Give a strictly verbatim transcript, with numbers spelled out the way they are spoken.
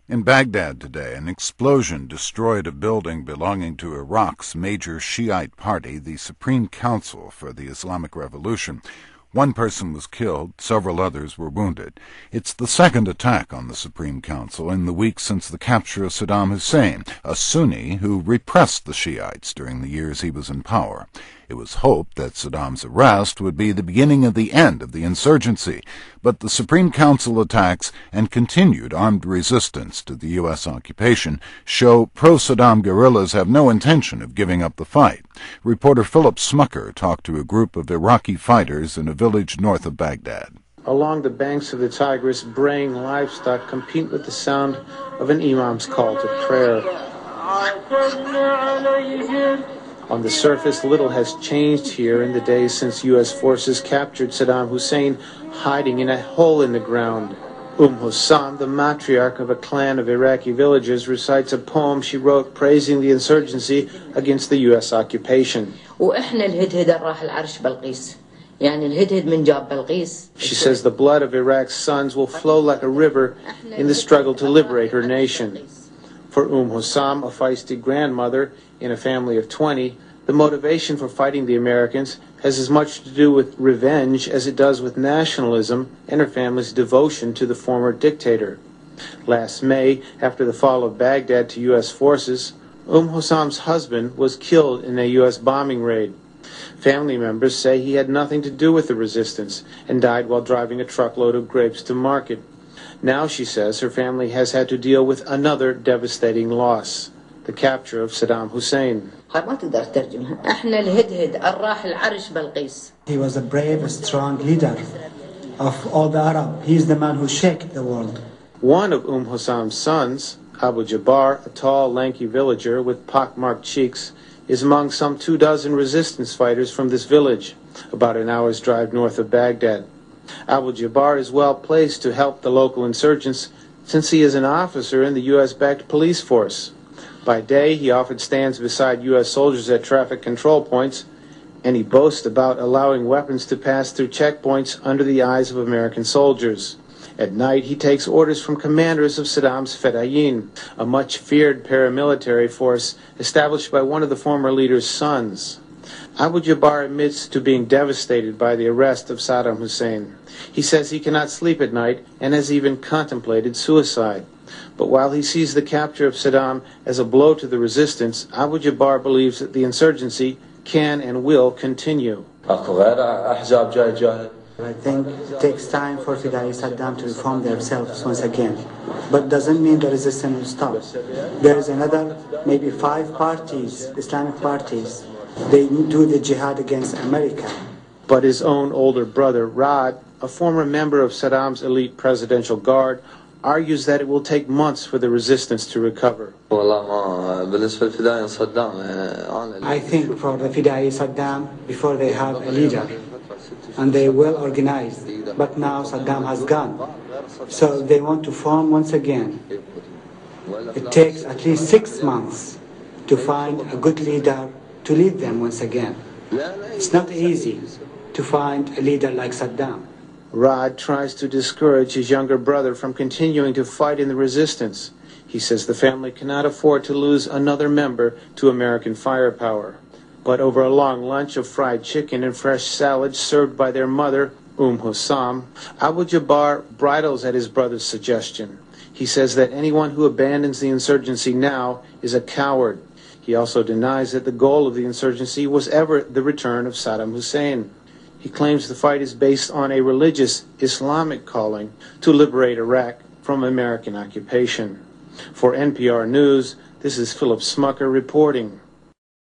In Baghdad today, an explosion destroyed a building belonging to Iraq's major Shiite party, the Supreme Council for the Islamic Revolution. One person was killed, several others were wounded. It's the second attack on the Supreme Council in the week since the capture of Saddam Hussein, a Sunni who repressed the Shiites during the years he was in power. It was hoped that Saddam's arrest would be the beginning of the end of the insurgency, but the Supreme Council attacks and continued armed resistance to the U S occupation show pro-Saddam guerrillas have no intention of giving up the fight. Reporter Philip Smucker talked to a group of Iraqi fighters in a village north of Baghdad. Along the banks of the Tigris, braying livestock compete with the sound of an imam's call to prayer. On the surface, little has changed here in the days since U S forces captured Saddam Hussein hiding in a hole in the ground. Umm Hussam, the matriarch of a clan of Iraqi villagers, recites a poem she wrote praising the insurgency against the U S occupation. She says the blood of Iraq's sons will flow like a river in the struggle to liberate her nation. For Umm Hussam, a feisty grandmother in a family of twenty, the motivation for fighting the Americans has as much to do with revenge as it does with nationalism and her family's devotion to the former dictator. Last May, after the fall of Baghdad to U S forces, Umm Hussam's husband was killed in a U S bombing raid. Family members say he had nothing to do with the resistance and died while driving a truckload of grapes to market. Now, she says, her family has had to deal with another devastating loss, the capture of Saddam Hussein. He was a brave, strong leader of all the Arab. He's the man who shook the world. One of Umm Hussam's sons, Abu Jabbar, a tall, lanky villager with pockmarked cheeks, is among some two dozen resistance fighters from this village, about an hour's drive north of Baghdad. Abu Jabbar is well placed to help the local insurgents since he is an officer in the U S-backed police force. By day, he often stands beside U S soldiers at traffic control points, and he boasts about allowing weapons to pass through checkpoints under the eyes of American soldiers. At night, he takes orders from commanders of Saddam's Fedayeen, a much-feared paramilitary force established by one of the former leader's sons. Abu Jabbar admits to being devastated by the arrest of Saddam Hussein. He says he cannot sleep at night and has even contemplated suicide. But while he sees the capture of Saddam as a blow to the resistance, Abu Jabbar believes that the insurgency can and will continue. I think it takes time for Fidai Saddam to reform themselves once again. But doesn't mean the resistance will stop. There is another, maybe five parties, Islamic parties. They do the jihad against America. But his own older brother, Rad, a former member of Saddam's elite presidential guard, argues that it will take months for the resistance to recover. I think for the Fidai Saddam, before they have a leader, and they well organized, but now Saddam has gone. So they want to form once again. It takes at least six months to find a good leader to lead them once again. It's not easy to find a leader like Saddam. Rad tries to discourage his younger brother from continuing to fight in the resistance. He says the family cannot afford to lose another member to American firepower. But over a long lunch of fried chicken and fresh salad served by their mother, Umm Hussam, Abu Jabbar bridles at his brother's suggestion. He says that anyone who abandons the insurgency now is a coward. He also denies that the goal of the insurgency was ever the return of Saddam Hussein. He claims the fight is based on a religious Islamic calling to liberate Iraq from American occupation. For N P R News, this is Philip Smucker reporting.